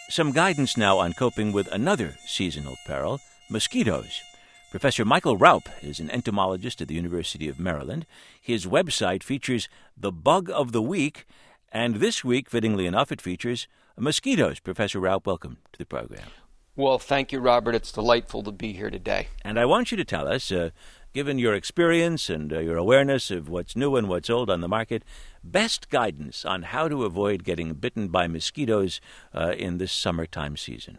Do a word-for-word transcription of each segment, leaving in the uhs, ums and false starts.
Some guidance now on coping with another seasonal peril, mosquitoes. Professor Michael Raupp is an entomologist at the University of Maryland. His website features the Bug of the Week, and this week, fittingly enough, it features mosquitoes. Professor Raupp, welcome to the program. Well, thank you, Robert. It's delightful to be here today. And I want you to tell us, uh, given your experience and uh, your awareness of what's new and what's old on the market, best guidance on how to avoid getting bitten by mosquitoes uh, in this summertime season.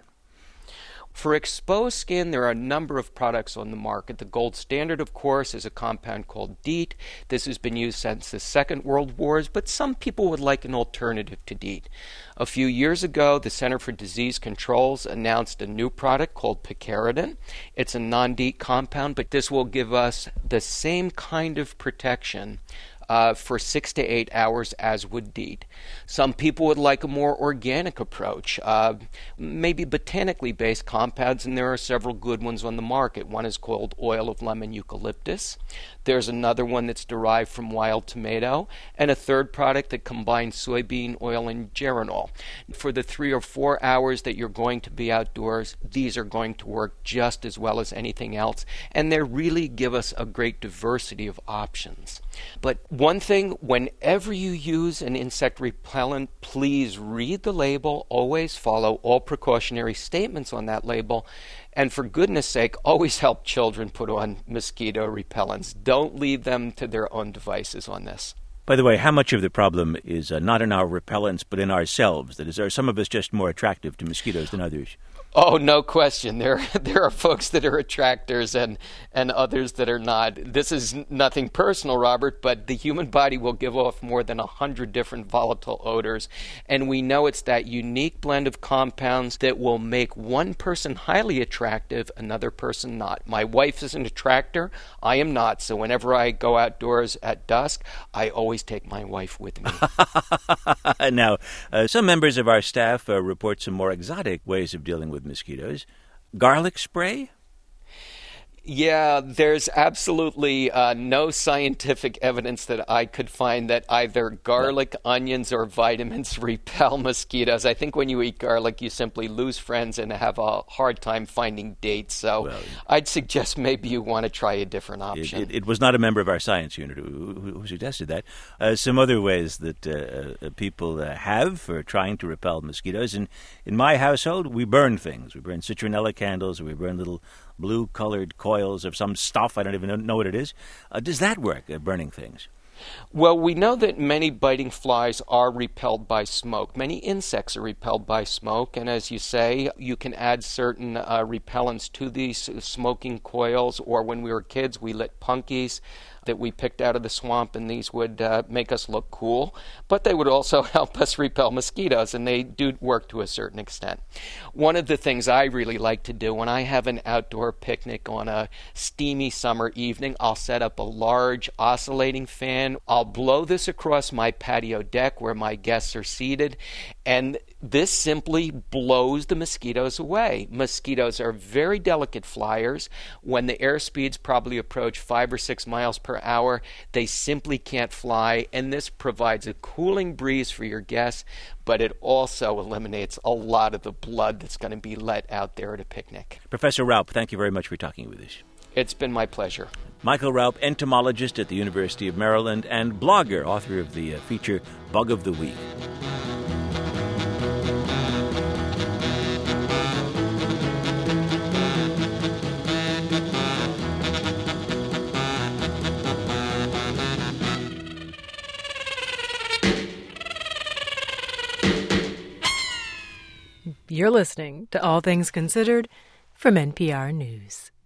For exposed skin, there are a number of products on the market. The gold standard, of course, is a compound called DEET. This has been used since the Second World Wars, but some people would like an alternative to DEET. A few years ago, the Center for Disease Controls announced a new product called picaridin. It's a non-DEET compound, but this will give us the same kind of protection Uh, for six to eight hours as would DEET. Some people would like a more organic approach, uh, maybe botanically based compounds, and there are several good ones on the market. One is called oil of lemon eucalyptus. There's another one that's derived from wild tomato, and a third product that combines soybean oil and geranol. For the three or four hours that you're going to be outdoors, these are going to work just as well as anything else, and they really give us a great diversity of options. But one thing, whenever you use an insect repellent, please read the label, always follow all precautionary statements on that label, and for goodness sake, always help children put on mosquito repellents. Don't leave them to their own devices on this. By the way, how much of the problem is uh, not in our repellents but in ourselves? That is, are some of us just more attractive to mosquitoes than others? Oh, no question. There, there are folks that are attractors and, and others that are not. This is nothing personal, Robert, but the human body will give off more than a hundred different volatile odors, and we know it's that unique blend of compounds that will make one person highly attractive, another person not. My wife is an attractor. I am not, so whenever I go outdoors at dusk, I always take my wife with me. Now, uh, some members of our staff uh, report some more exotic ways of dealing with mosquitoes. Garlic spray? Yeah, there's absolutely uh, no scientific evidence that I could find that either garlic, onions, or vitamins repel mosquitoes. I think when you eat garlic, you simply lose friends and have a hard time finding dates. So well, I'd suggest maybe you want to try a different option. It, it, it was not a member of our science unit who, who, who suggested that. Uh, some other ways that uh, uh, people uh, have for trying to repel mosquitoes. And in my household, we burn things. We burn citronella candles, or we burn little blue-colored coils of some stuff. I don't even know what it is. Uh, does that work, uh, burning things? Well, we know that many biting flies are repelled by smoke. Many insects are repelled by smoke, and as you say, you can add certain uh, repellents to these smoking coils, or when we were kids, we lit punkies that we picked out of the swamp, and these would uh, make us look cool, but they would also help us repel mosquitoes, and they do work to a certain extent. One of the things I really like to do when I have an outdoor picnic on a steamy summer evening, I'll set up a large oscillating fan. I'll blow this across my patio deck where my guests are seated, and this simply blows the mosquitoes away. Mosquitoes are very delicate flyers. When the air speeds probably approach five or six miles per hour, they simply can't fly, and this provides a cooling breeze for your guests, but it also eliminates a lot of the blood that's going to be let out there at a picnic. Professor Raupp, thank you very much for talking with us. It's been my pleasure. Michael Raupp, entomologist at the University of Maryland and blogger, author of the uh, feature Bug of the Week. You're listening to All Things Considered from N P R News.